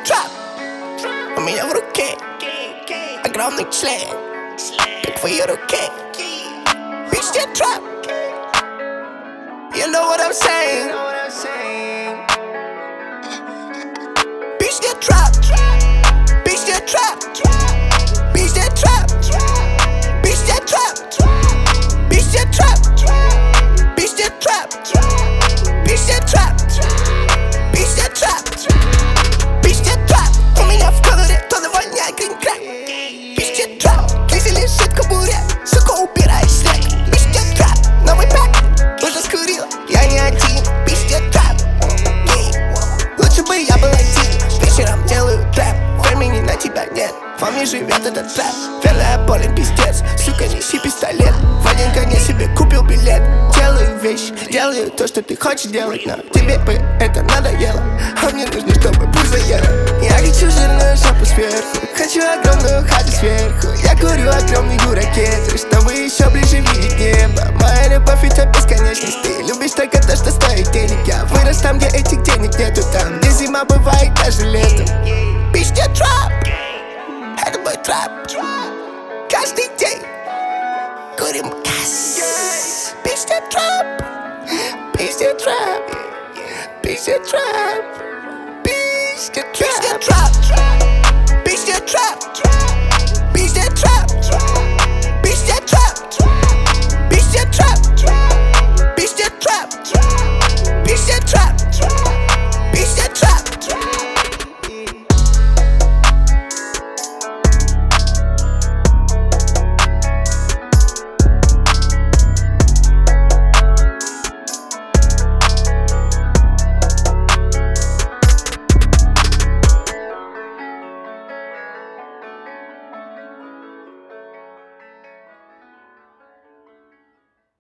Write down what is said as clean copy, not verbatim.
трап. У меня в руке огромный член, как в твоей руке. Пиздец трап. You know what I'm saying? Пиздец трап. Пиздец трап. Пиздец трап. Пиздец трап. Пиздец трап. Пиздец трап. Пиздец трап. Пиздец трап. Пиздец трап. У меня в колоре то воняет грин-крак. Пиздец трап. Кизи лежит в кобуре, сука, убирай снег. Пиздец трап. Новый пак уже скурил, я не один. Пиздец трап. Лучше бы я был один. Вечером делаю трэп, времени на тебя нет. Во мне живет этот трэп. Верная болен, пиздец. Сука, неси пистолет. В один конец себе купил билет. Делаю вещи, делаю то, что ты хочешь делать, но тебе бы это надоело. А мне нужно, чтобы пусть заело. Я хочу жирную жопу сверху, хочу огромную хату сверху. Я курю огромную ракету, чтобы еще ближе видеть небо. Моя любовь это бесконечность. Ты любишь только то, что стоит денег. Я вырос там, где этих денег нету. Там, где зима бывает даже летом. Пиздец трап. Это мой трап. Каждый день курим газ. Пиздец трап. Пиздец трап. Пиздец трап. Пиздец трап. Пиздец трап. Пиздец трап.